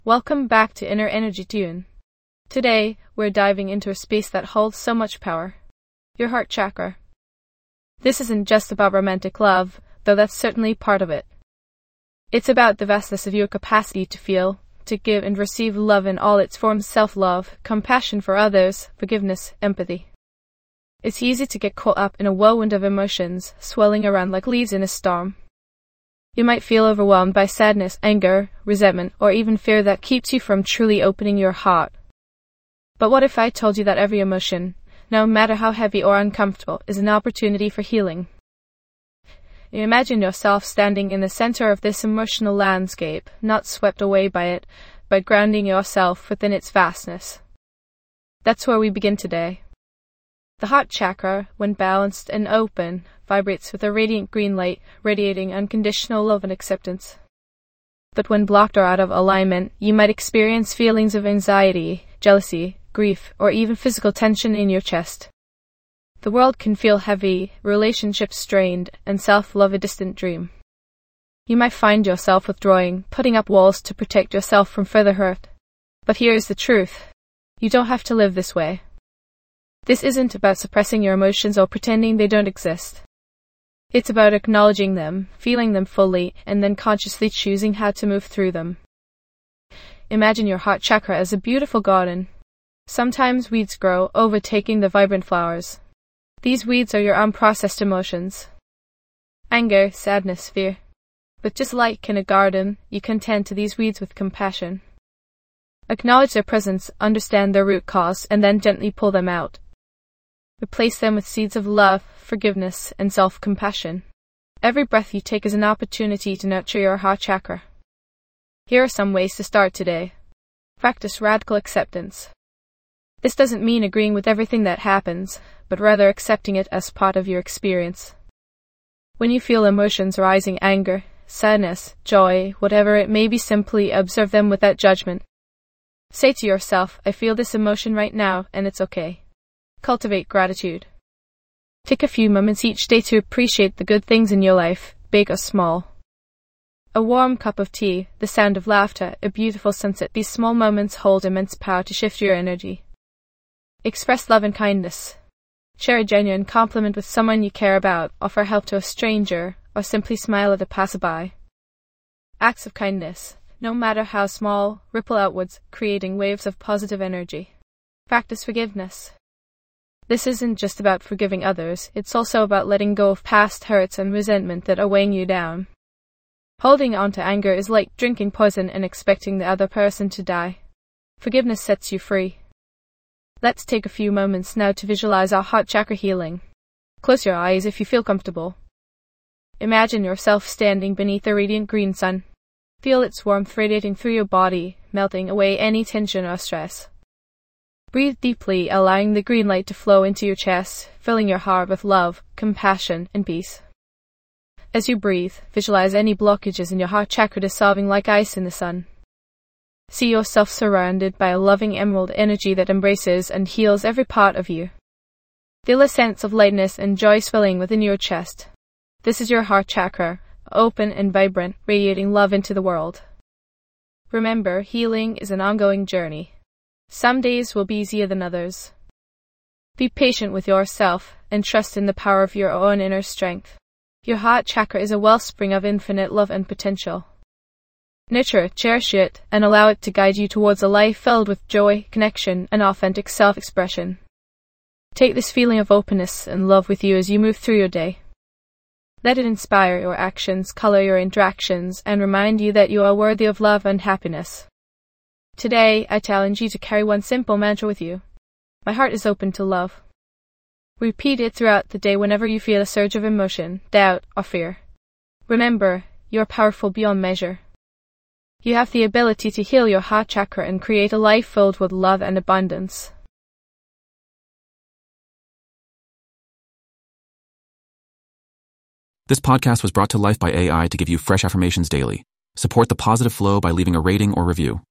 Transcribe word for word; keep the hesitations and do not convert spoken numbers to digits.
Welcome back to Inner Energy Tune. Today, we're diving into a space that holds so much power. Your heart chakra. This isn't just about romantic love, though that's certainly part of it. It's about the vastness of your capacity to feel, to give and receive love in all its forms: self-love, compassion for others, forgiveness, empathy. It's easy to get caught up in a whirlwind of emotions, swirling around like leaves in a storm. You might feel overwhelmed by sadness, anger, resentment, or even fear that keeps you from truly opening your heart. But what if I told you that every emotion, no matter how heavy or uncomfortable, is an opportunity for healing? Imagine yourself standing in the center of this emotional landscape, not swept away by it, but grounding yourself within its vastness. That's where we begin today. The heart chakra, when balanced and open, vibrates with a radiant green light, radiating unconditional love and acceptance. But when blocked or out of alignment, you might experience feelings of anxiety, jealousy, grief, or even physical tension in your chest. The world can feel heavy, relationships strained, and self-love a distant dream. You might find yourself withdrawing, putting up walls to protect yourself from further hurt. But here's the truth. You don't have to live this way. This isn't about suppressing your emotions or pretending they don't exist. It's about acknowledging them, feeling them fully, and then consciously choosing how to move through them. Imagine your heart chakra as a beautiful garden. Sometimes weeds grow, overtaking the vibrant flowers. These weeds are your unprocessed emotions. Anger, sadness, fear. But just like in a garden, you can tend to these weeds with compassion. Acknowledge their presence, understand their root cause, and then gently pull them out. Replace them with seeds of love, forgiveness, and self-compassion. Every breath you take is an opportunity to nurture your heart chakra. Here are some ways to start today. Practice radical acceptance. This doesn't mean agreeing with everything that happens, but rather accepting it as part of your experience. When you feel emotions rising, anger, sadness, joy, whatever it may be, simply observe them without judgment. Say to yourself, I feel this emotion right now, and it's okay. Cultivate gratitude. Take a few moments each day to appreciate the good things in your life, big or small. A warm cup of tea, the sound of laughter, a beautiful sunset. These small moments hold immense power to shift your energy. Express love and kindness. Share a genuine compliment with someone you care about, offer help to a stranger, or simply smile at a passerby. Acts of kindness, no matter how small, ripple outwards, creating waves of positive energy. Practice forgiveness. This isn't just about forgiving others, it's also about letting go of past hurts and resentment that are weighing you down. Holding on to anger is like drinking poison and expecting the other person to die. Forgiveness sets you free. Let's take a few moments now to visualize our heart chakra healing. Close your eyes if you feel comfortable. Imagine yourself standing beneath a radiant green sun. Feel its warmth radiating through your body, melting away any tension or stress. Breathe deeply, allowing the green light to flow into your chest, filling your heart with love, compassion, and peace. As you breathe, visualize any blockages in your heart chakra dissolving like ice in the sun. See yourself surrounded by a loving emerald energy that embraces and heals every part of you. Feel a sense of lightness and joy swelling within your chest. This is your heart chakra, open and vibrant, radiating love into the world. Remember, healing is an ongoing journey. Some days will be easier than others. Be patient with yourself and trust in the power of your own inner strength. Your heart chakra is a wellspring of infinite love and potential. Nurture it, cherish it, and allow it to guide you towards a life filled with joy, connection, and authentic self-expression. Take this feeling of openness and love with you as you move through your day. Let it inspire your actions, color your interactions, and remind you that you are worthy of love and happiness. Today, I challenge you to carry one simple mantra with you. My heart is open to love. Repeat it throughout the day whenever you feel a surge of emotion, doubt, or fear. Remember, you are powerful beyond measure. You have the ability to heal your heart chakra and create a life filled with love and abundance. This podcast was brought to life by A I to give you fresh affirmations daily. Support the positive flow by leaving a rating or review.